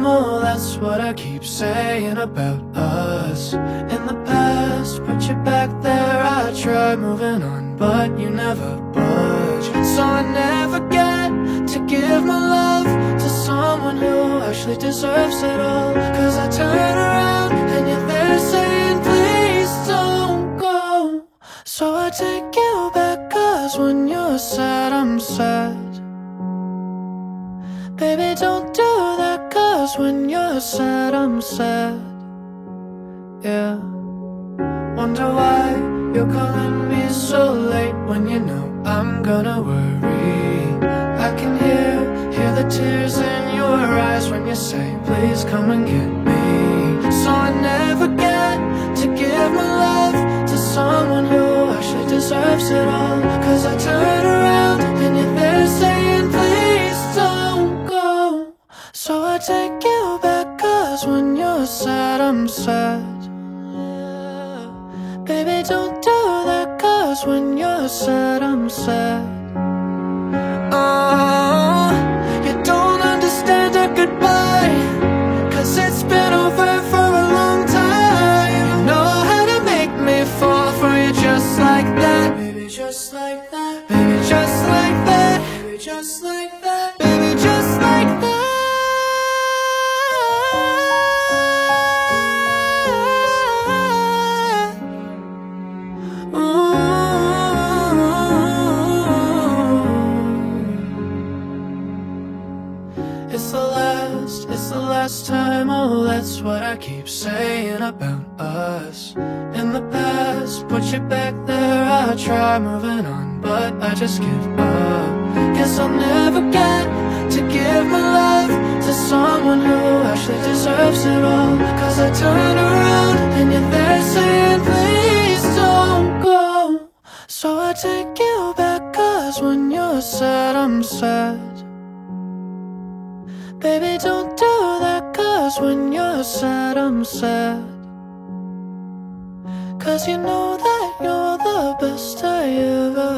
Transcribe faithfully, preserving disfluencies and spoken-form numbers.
time, oh that's what I keep saying about us. In the past, put you back there, I try moving on, but you never budge. So I never get to give my love to someone who actually deserves it all. Cause I turn around and you're there saying please don't go. So I take you back, cause when you're sad I'm sad. Baby don't do that, cause when you're sad I'm sad. Yeah. Wonder why you're calling me so late when you know I'm gonna worry. I can hear, hear the tears in your eyes when you say please come and get me. So I never get to give my love to someone who actually deserves it all. Cause I turn around and you're there saying please don't go. So I take you back, cause when you're sad I'm sad. Baby don't do that, cause when you're sad I'm sad. Oh, you don't understand a goodbye, cause it's been over for a long time. You know how to make me fall for you just like that. Baby just like that. Baby just like that. Baby just like that. Baby just like that. It's the last, it's the last time, oh that's what I keep saying about us. In the past, put you back there, I try moving on, but I just give up. Guess I'll never get to give my love to someone who actually deserves it all. Cause I turn around and you're there saying please don't go. So I take you back, cause when you're sad I'm sad. Baby don't do that, cause when you're sad I'm sad. Cause you know that you're the best I ever